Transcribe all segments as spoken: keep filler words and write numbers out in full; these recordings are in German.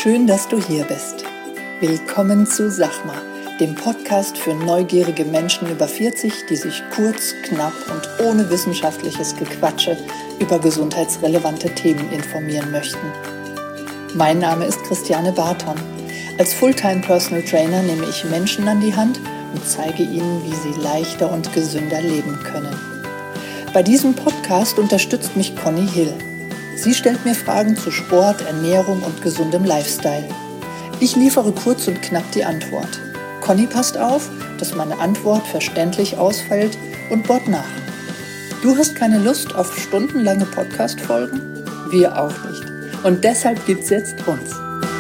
Schön, dass du hier bist. Willkommen zu Sachma, dem Podcast für neugierige Menschen über vierzig, die sich kurz, knapp und ohne wissenschaftliches Gequatsche über gesundheitsrelevante Themen informieren möchten. Mein Name ist Christiane Barton. Als Fulltime Personal Trainer nehme ich Menschen an die Hand und zeige ihnen, wie sie leichter und gesünder leben können. Bei diesem Podcast unterstützt mich Conny Hill. Sie stellt mir Fragen zu Sport, Ernährung und gesundem Lifestyle. Ich liefere kurz und knapp die Antwort. Conny passt auf, dass meine Antwort verständlich ausfällt und bohrt nach. Du hast keine Lust auf stundenlange Podcast-Folgen? Wir auch nicht. Und deshalb gibt's jetzt uns.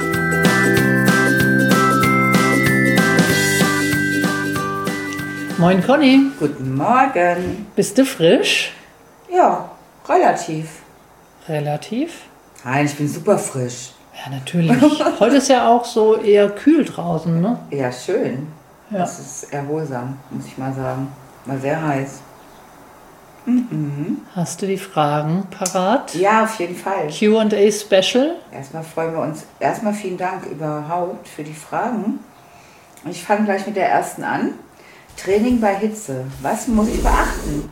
Moin Conny. Guten Morgen. Bist du frisch? Ja, relativ. Relativ? Nein, ich bin super frisch. Ja, natürlich. Heute ist ja auch so eher kühl draußen, ne? Ja, schön. Ja. Das ist erholsam, muss ich mal sagen. Mal sehr heiß. Mhm. Hast du die Fragen parat? Ja, auf jeden Fall. Q and A Special? Erstmal freuen wir uns. Erstmal vielen Dank überhaupt für die Fragen. Ich fange gleich mit der ersten an. Training bei Hitze. Was muss ich beachten?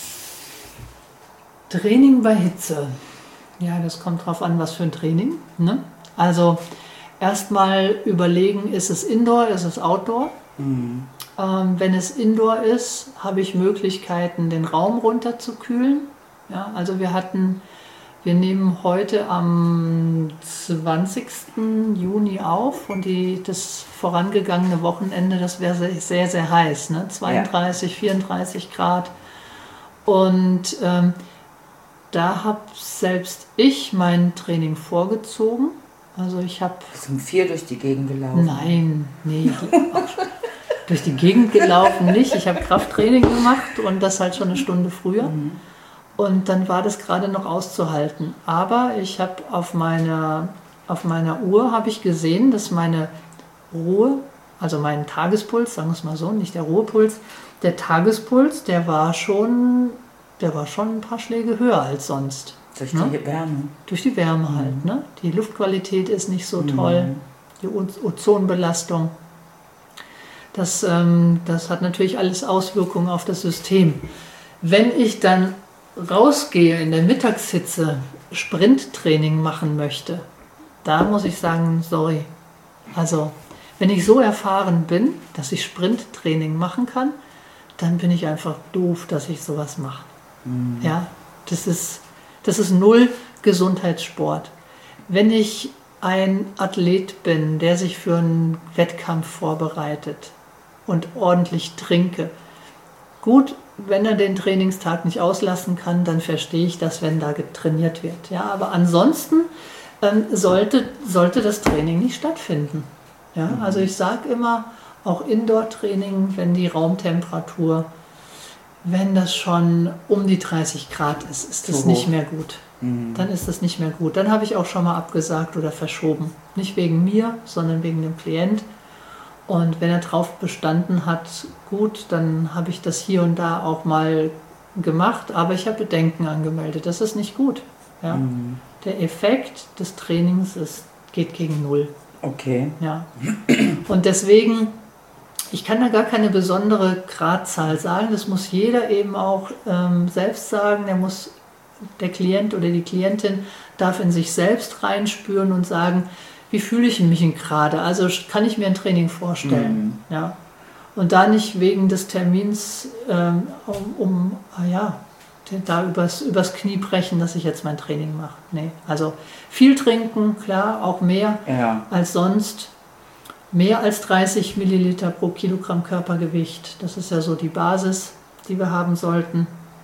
Training bei Hitze. Ja, das kommt drauf an, was für ein Training. Ne? Also erstmal überlegen, ist es Indoor, ist es Outdoor? Mhm. Ähm, wenn es Indoor ist, habe ich Möglichkeiten, den Raum runterzukühlen. Ja, also wir hatten, wir nehmen heute am zwanzigsten Juni auf und die, das vorangegangene Wochenende, das wäre sehr, sehr, sehr heiß, ne? zweiunddreißig, ja. vierunddreißig Grad. Und ähm, da habe selbst ich mein Training vorgezogen. Also ich habe... Bist du um vier durch die Gegend gelaufen? Nein, nee. Durch die Gegend gelaufen nicht. Ich habe Krafttraining gemacht und das halt schon eine Stunde früher. Mhm. Und dann war das gerade noch auszuhalten. Aber ich habe auf meiner, auf meiner Uhr habe ich gesehen, dass meine Ruhe, also mein Tagespuls, sagen wir es mal so, nicht der Ruhepuls, der Tagespuls, der war schon... Der war schon ein paar Schläge höher als sonst. Durch ne? die Wärme. Durch die Wärme mhm. halt. Ne? Die Luftqualität ist nicht so mhm. toll. Die Ozonbelastung. Das, ähm, das hat natürlich alles Auswirkungen auf das System. Wenn ich dann rausgehe in der Mittagshitze, Sprinttraining machen möchte, da muss ich sagen, sorry. Also, wenn ich so erfahren bin, dass ich Sprinttraining machen kann, dann bin ich einfach doof, dass ich sowas mache. Mhm. Ja, das ist, das ist null Gesundheitssport. Wenn ich ein Athlet bin, der sich für einen Wettkampf vorbereitet und ordentlich trinke, gut, wenn er den Trainingstag nicht auslassen kann, dann verstehe ich das, wenn da getrainiert wird. Ja, aber ansonsten ähm, sollte, sollte das Training nicht stattfinden. Ja, mhm. Also ich sage immer, auch Indoor-Training, wenn die Raumtemperatur, wenn das schon um die dreißig Grad ist, ist das so nicht mehr gut. Mhm. Dann ist das nicht mehr gut. Dann habe ich auch schon mal abgesagt oder verschoben. Nicht wegen mir, sondern wegen dem Klient. Und wenn er drauf bestanden hat, gut, dann habe ich das hier und da auch mal gemacht. Aber ich habe Bedenken angemeldet. Das ist nicht gut. Ja? Mhm. Der Effekt des Trainings ist, geht gegen Null. Okay. Ja. Und deswegen... Ich kann da gar keine besondere Gradzahl sagen. Das muss jeder eben auch ähm, selbst sagen. Der muss, der Klient oder die Klientin darf in sich selbst reinspüren und sagen, wie fühle ich mich denn gerade? Also kann ich mir ein Training vorstellen. Mhm. Ja. Und da nicht wegen des Termins ähm, um, um ah ja, da übers, übers Knie brechen, dass ich jetzt mein Training mache. Nee. Also viel trinken, klar, auch mehr ja. als sonst. Mehr als dreißig Milliliter pro Kilogramm Körpergewicht. Das ist ja so die Basis, die wir haben sollten.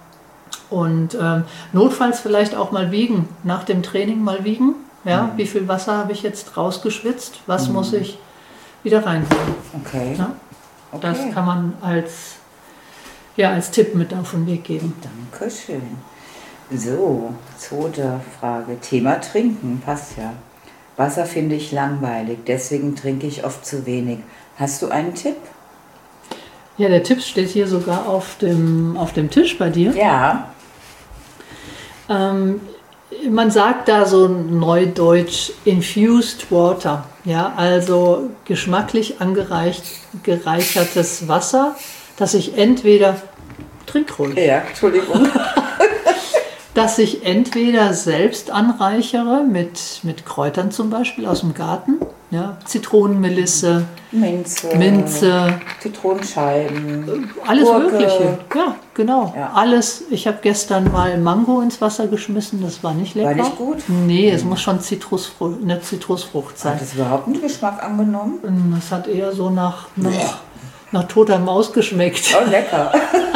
Und ähm, notfalls vielleicht auch mal wiegen. Nach dem Training mal wiegen. Ja, mhm. Wie viel Wasser habe ich jetzt rausgeschwitzt? Was mhm. muss ich wieder reinholen? Okay. Ja? Okay. Das kann man als, ja, als Tipp mit auf den Weg geben. Dankeschön. So, zweite Frage. Thema Trinken, passt ja. Wasser finde ich langweilig, deswegen trinke ich oft zu wenig. Hast du einen Tipp? Ja, der Tipp steht hier sogar auf dem, auf dem Tisch bei dir. Ja. Ähm, man sagt da so neudeutsch infused water, ja, also geschmacklich angereicht, gereichertes Wasser, das ich entweder, trink ruhig, Ja, Entschuldigung. dass ich entweder selbst anreichere mit, mit Kräutern zum Beispiel aus dem Garten, ja, Zitronenmelisse, Minze, Minze, Zitronenscheiben, alles Gurke. Mögliche. Ja, genau. Ja. Alles. Ich habe gestern mal Mango ins Wasser geschmissen, das war nicht lecker. War nicht gut? Nee, es muss schon Zitrusfrucht, eine Zitrusfrucht sein. Hat das überhaupt einen Geschmack angenommen? Das hat eher so nach, nach, nach toter Maus geschmeckt. Oh, lecker.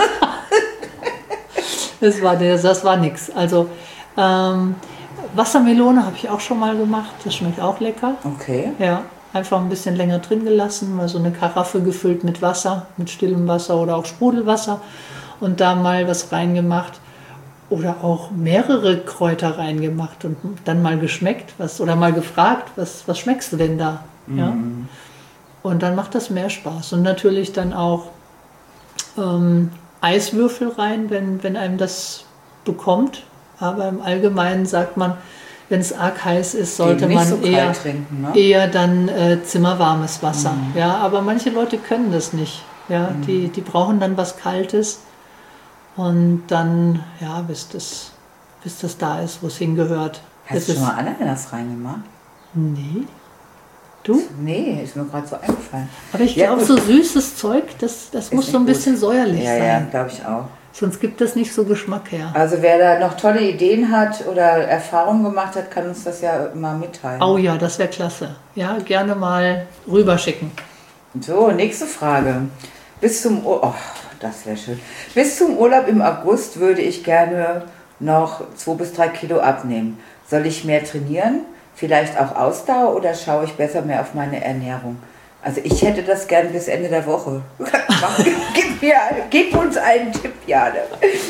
Das war, der, das war nix. Also ähm, Wassermelone habe ich auch schon mal gemacht. Das schmeckt auch lecker. Okay. Ja, einfach ein bisschen länger drin gelassen, mal so eine Karaffe gefüllt mit Wasser, mit stillem Wasser oder auch Sprudelwasser und da mal was reingemacht oder auch mehrere Kräuter reingemacht und dann mal geschmeckt, was oder mal gefragt, was, was schmeckst du denn da? Mhm. Ja? Und dann macht das mehr Spaß und natürlich dann auch ähm, Eiswürfel rein, wenn, wenn einem das bekommt. Aber im Allgemeinen sagt man, wenn es arg heiß ist, sollte Eben nicht man so kalt eher, trinken, ne? eher dann äh, zimmerwarmes Wasser. Mhm. Ja, aber manche Leute können das nicht. Ja, Mhm. die, die brauchen dann was Kaltes und dann, ja, bis das, bis das da ist, wo es hingehört. Hast Das du schon ist- mal Ananas reingemacht? Nee. Du? Nee, ist mir gerade so eingefallen. Aber ich Ja, glaube, gut. so süßes Zeug, das, das Ist muss so ein nicht bisschen gut. säuerlich Ja, ja, sein. glaube ich auch. Sonst gibt das nicht so Geschmack her. Also wer da noch tolle Ideen hat oder Erfahrungen gemacht hat, kann uns das ja mal mitteilen. Oh ja, das wäre klasse. Ja, gerne mal rüberschicken. So, nächste Frage. Bis zum Ur oh, das wäre schön. Bis zum Urlaub im August würde ich gerne noch zwei bis drei Kilo abnehmen. Soll ich mehr trainieren? Vielleicht auch Ausdauer oder schaue ich besser mehr auf meine Ernährung? Also ich hätte das gern bis Ende der Woche. gib, mir, gib uns einen Tipp, Jane.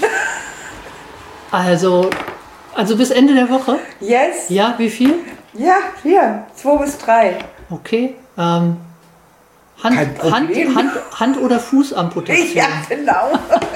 Also, also bis Ende der Woche? Yes? Ja, wie viel? Ja, hier, zwei bis drei. Okay. Ähm, Hand, Kein Hand, Problem. Hand, Hand- oder Fußamputation? Ja, genau.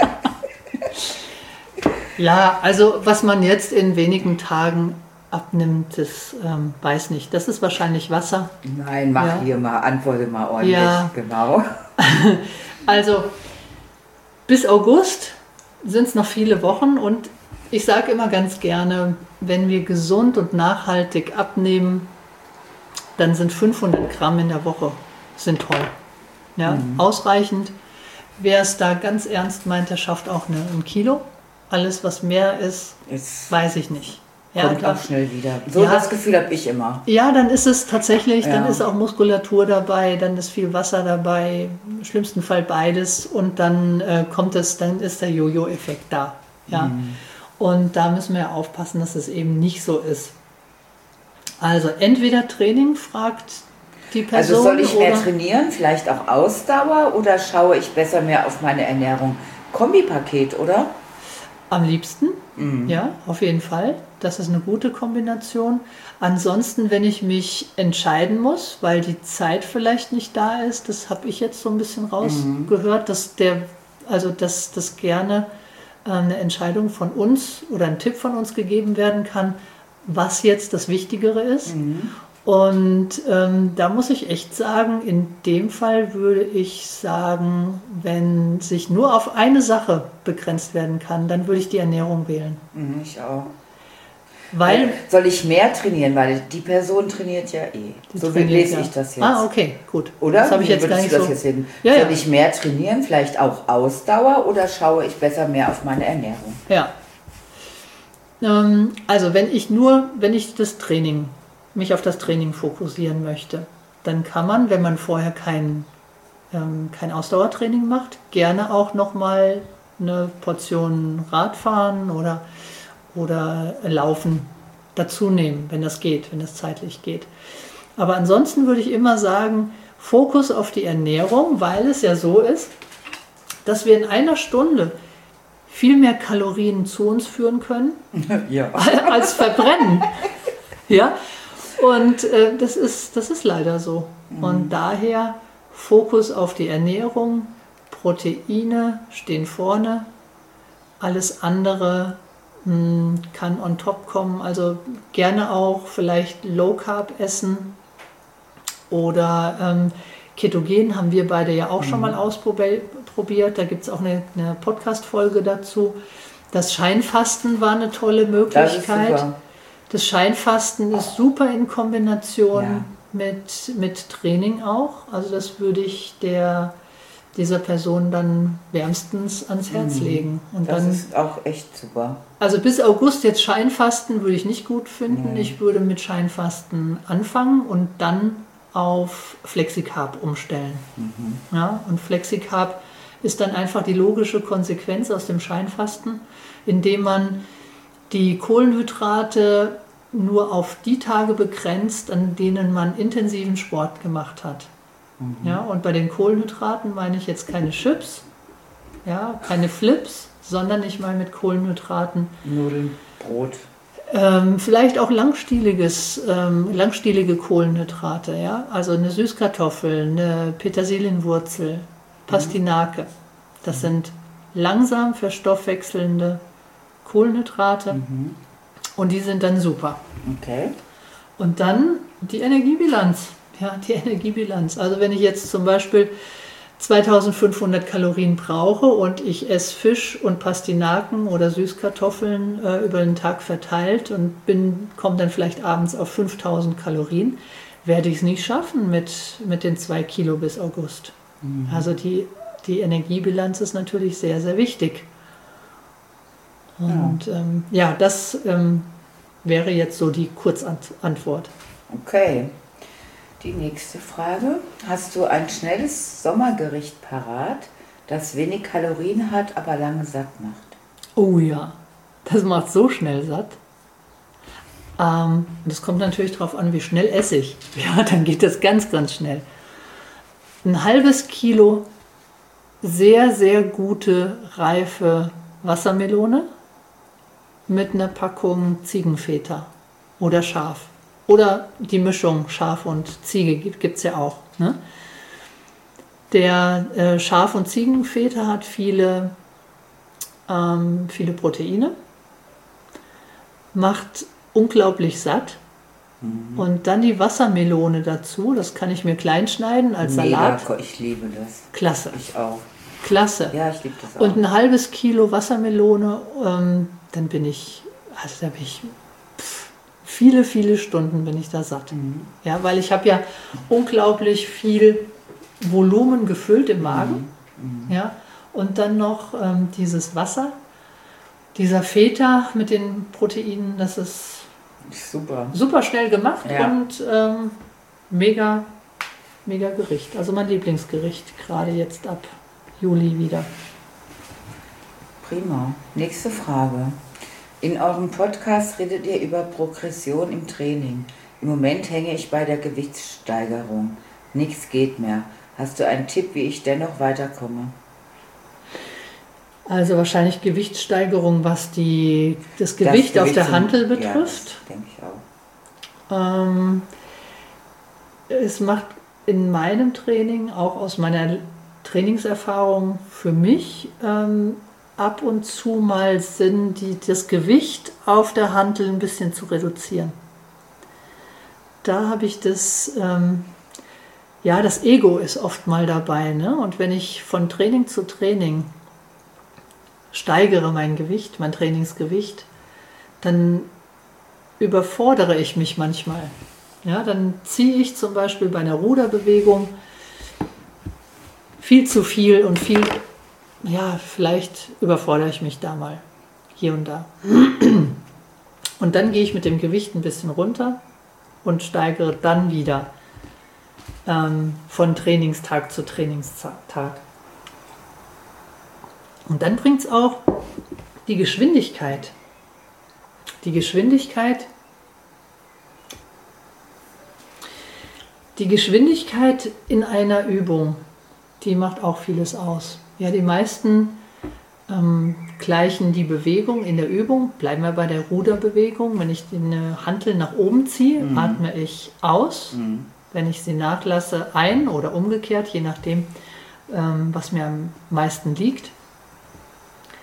Ja, also was man jetzt in wenigen Tagen abnimmt, das ähm, weiß nicht. Das ist wahrscheinlich Wasser. Nein, mach Ja. hier mal, antworte mal ordentlich. Ja. Genau. Also bis August sind es noch viele Wochen und ich sage immer ganz gerne, wenn wir gesund und nachhaltig abnehmen, dann sind fünfhundert Gramm in der Woche sind toll. Ja, Mhm. ausreichend. Wer es da ganz ernst meint, der schafft auch eine, ein Kilo. Alles, was mehr ist, Jetzt weiß ich nicht. Ja, kommt da- auch schnell wieder. So Ja. das Gefühl habe ich immer. ja, dann ist es tatsächlich, dann Ja. ist auch Muskulatur dabei, dann ist viel Wasser dabei, im schlimmsten Fall beides und dann äh, kommt es, dann ist der Jojo-Effekt da. Ja. Mhm. Und da müssen wir ja aufpassen, dass es eben nicht so ist. Also entweder Training, fragt die Person. Also soll ich mehr oder, trainieren, vielleicht auch Ausdauer oder schaue ich besser mehr auf meine Ernährung? Kombipaket, oder? Am liebsten, Mhm. ja, auf jeden Fall. Das ist eine gute Kombination. Ansonsten, wenn ich mich entscheiden muss, weil die Zeit vielleicht nicht da ist, das habe ich jetzt so ein bisschen rausgehört, dass der, also dass das gerne äh, eine Entscheidung von uns oder ein Tipp von uns gegeben werden kann, was jetzt das Wichtigere ist. Mhm. Und ähm, da muss ich echt sagen, in dem Fall würde ich sagen, wenn sich nur auf eine Sache begrenzt werden kann, dann würde ich die Ernährung wählen. Mhm, ich auch. Weil Äh, soll ich mehr trainieren, weil die Person trainiert ja eh. die So trainiert lese ja. ich das jetzt. Ah, okay, gut. Oder? Das habe ich Wie jetzt gar würdest nicht du das so. jetzt sehen? Ja, Soll ja. ich mehr trainieren, vielleicht auch Ausdauer oder schaue ich besser mehr auf meine Ernährung? Ja. Ähm, also wenn ich nur, wenn ich das Training, mich auf das Training fokussieren möchte, dann kann man, wenn man vorher kein, ähm, kein Ausdauertraining macht, gerne auch nochmal eine Portion Radfahren oder, oder Laufen dazu nehmen, wenn das geht, wenn das zeitlich geht. Aber ansonsten würde ich immer sagen, Fokus auf die Ernährung, weil es ja so ist, dass wir in einer Stunde viel mehr Kalorien zu uns führen können, Ja. als verbrennen. Ja? Und äh, das ist, das ist leider so. Und daher Fokus auf die Ernährung, Proteine stehen vorne, alles andere mh, kann on top kommen. Also gerne auch vielleicht Low Carb essen oder ähm, Ketogen haben wir beide ja auch mhm. schon mal ausprobiert. Da gibt es auch eine, eine Podcast-Folge dazu. Das Scheinfasten war eine tolle Möglichkeit. Das, das Scheinfasten ist super in Kombination ja. mit, mit Training auch. Also das würde ich der, dieser Person dann wärmstens ans Herz mhm. legen. Und das dann, ist auch echt super. Also bis August jetzt Scheinfasten würde ich nicht gut finden. Mhm. Ich würde mit Scheinfasten anfangen und dann auf Flexicarb umstellen. Mhm. Ja, und Flexicarb ist dann einfach die logische Konsequenz aus dem Scheinfasten, indem man die Kohlenhydrate nur auf die Tage begrenzt, an denen man intensiven Sport gemacht hat. Mhm. Ja, und bei den Kohlenhydraten meine ich jetzt keine Chips, ja, keine Flips, sondern ich meine mit Kohlenhydraten Nudeln, Brot. Ähm, vielleicht auch langstieliges, ähm, langstielige Kohlenhydrate, ja? Also eine Süßkartoffel, eine Petersilienwurzel, Pastinake. Das sind langsam verstoffwechselnde Kohlenhydrate mhm. und die sind dann super. Okay. Und dann die Energiebilanz. Ja, die Energiebilanz. Also wenn ich jetzt zum Beispiel zweitausendfünfhundert Kalorien brauche und ich esse Fisch und Pastinaken oder Süßkartoffeln äh, über den Tag verteilt und bin, komme dann vielleicht abends auf fünftausend Kalorien, werde ich es nicht schaffen mit, mit den zwei Kilo bis August. Mhm. Also die, die Energiebilanz ist natürlich sehr, sehr wichtig. Und ja, ähm, ja das ähm, wäre jetzt so die Kurzantwort. Okay. Die nächste Frage. Hast du ein schnelles Sommergericht parat, das wenig Kalorien hat, aber lange satt macht? Oh ja, das macht so schnell satt. Ähm, das kommt natürlich darauf an, wie schnell esse ich. Ja, dann geht das ganz, ganz schnell. Ein halbes Kilo sehr, sehr gute, reife Wassermelone mit einer Packung Ziegenfeta oder Schaf. Oder die Mischung Schaf und Ziege gibt es ja auch. Ne? Der äh, Schaf- und Ziegenfeta hat viele, ähm, viele Proteine, macht unglaublich satt. Mhm. Und dann die Wassermelone dazu, das kann ich mir klein schneiden als Mega, Salat. Ich liebe das. Klasse. Ich auch. Klasse. Ja, ich liebe das auch. Und ein halbes Kilo Wassermelone, ähm, dann bin ich, also da bin ich... Viele, viele Stunden bin ich da satt. Mhm. Ja, weil ich habe ja unglaublich viel Volumen gefüllt im Magen. Mhm. Ja, und dann noch ähm, dieses Wasser, dieser Feta mit den Proteinen, das ist super, super schnell gemacht ja. und ähm, mega, mega Gericht. Also mein Lieblingsgericht, gerade jetzt ab Juli wieder. Prima. Nächste Frage. In eurem Podcast redet ihr über Progression im Training. Im Moment hänge ich bei der Gewichtssteigerung. Nichts geht mehr. Hast du einen Tipp, wie ich dennoch weiterkomme? Also wahrscheinlich Gewichtssteigerung, was die, das Gewicht, das Gewicht auf der Hantel betrifft. Ja, das denke ich auch. Ähm, es macht in meinem Training, auch aus meiner Trainingserfahrung für mich, ähm, ab und zu mal Sinn, die, das Gewicht auf der Hantel ein bisschen zu reduzieren. Da habe ich das, ähm, ja, das Ego ist oft mal dabei. Ne? Und wenn ich von Training zu Training steigere mein Gewicht, mein Trainingsgewicht, dann überfordere ich mich manchmal. Ja, dann ziehe ich zum Beispiel bei einer Ruderbewegung viel zu viel und viel... Ja, vielleicht überfordere ich mich da mal, hier und da. Und dann gehe ich mit dem Gewicht ein bisschen runter und steigere dann wieder ähm, von Trainingstag zu Trainingstag. Und dann bringt es auch die Geschwindigkeit. Die Geschwindigkeit, die Geschwindigkeit in einer Übung, die macht auch vieles aus. Ja, die meisten ähm, gleichen die Bewegung in der Übung. Bleiben wir bei der Ruderbewegung. Wenn ich eine Hantel nach oben ziehe, mhm. atme ich aus. Mhm. Wenn ich sie nachlasse, ein oder umgekehrt, je nachdem, ähm, was mir am meisten liegt.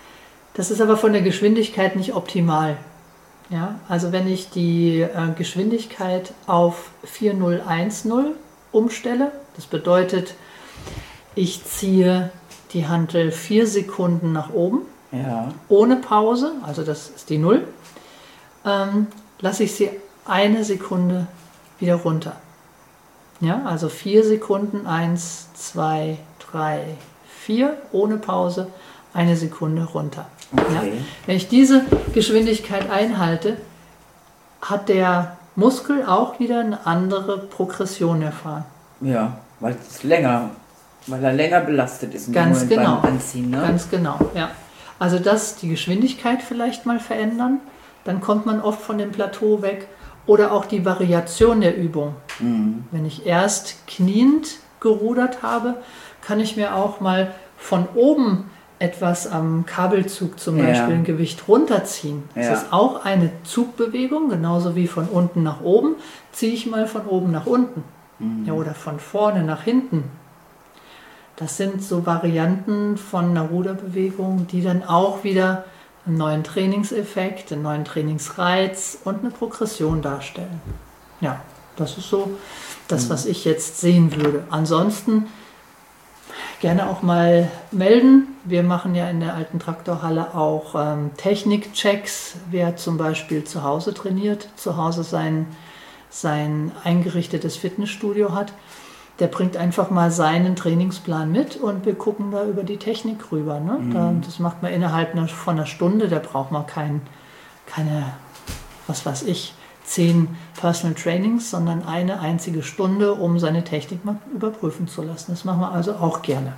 Das ist aber von der Geschwindigkeit nicht optimal. Ja, also wenn ich die äh, Geschwindigkeit auf vier null eins null umstelle, das bedeutet, ich ziehe die Hantel vier Sekunden nach oben, ja. ohne Pause, also das ist die Null, ähm, lasse ich sie eine Sekunde wieder runter. Ja, also vier Sekunden, eins, zwei, drei, vier, ohne Pause, eine Sekunde runter. Okay. Ja, wenn ich diese Geschwindigkeit einhalte, hat der Muskel auch wieder eine andere Progression erfahren. Ja, weil es länger, weil er länger belastet ist. Ganz genau. Beim Anziehen, ne? Ganz genau, ja. Also das, die Geschwindigkeit vielleicht mal verändern, dann kommt man oft von dem Plateau weg. Oder auch die Variation der Übung. Mhm. Wenn ich erst kniend gerudert habe, kann ich mir auch mal von oben etwas am Kabelzug zum Ja. Beispiel ein Gewicht runterziehen. Das Ja. ist auch eine Zugbewegung, genauso wie von unten nach oben. Ziehe ich mal von oben nach unten. Mhm. Ja, oder von vorne nach hinten. Das sind so Varianten von einer Ruderbewegung, die dann auch wieder einen neuen Trainingseffekt, einen neuen Trainingsreiz und eine Progression darstellen. Ja, das ist so das, was ich jetzt sehen würde. Ansonsten gerne auch mal melden. Wir machen ja in der alten Traktorhalle auch ähm, Technikchecks. Wer zum Beispiel zu Hause trainiert, zu Hause sein, sein eingerichtetes Fitnessstudio hat, der bringt einfach mal seinen Trainingsplan mit und wir gucken da über die Technik rüber. Ne? Mhm. Da, das macht man innerhalb einer, von einer Stunde, da braucht man kein, keine, was weiß ich, zehn Personal Trainings, sondern eine einzige Stunde, um seine Technik mal überprüfen zu lassen. Das machen wir also auch gerne.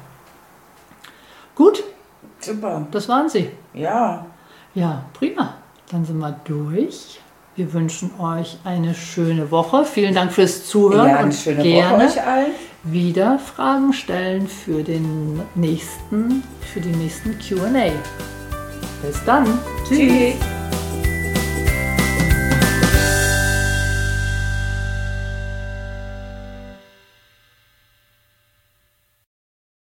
Gut, Super. das waren sie. Ja. Ja, prima. Dann sind wir durch. Wir wünschen euch eine schöne Woche. Vielen Dank fürs Zuhören Ja, eine und schöne gerne Woche euch allen. wieder Fragen stellen für den nächsten, für die nächsten Q und A. Bis dann. Tschüss.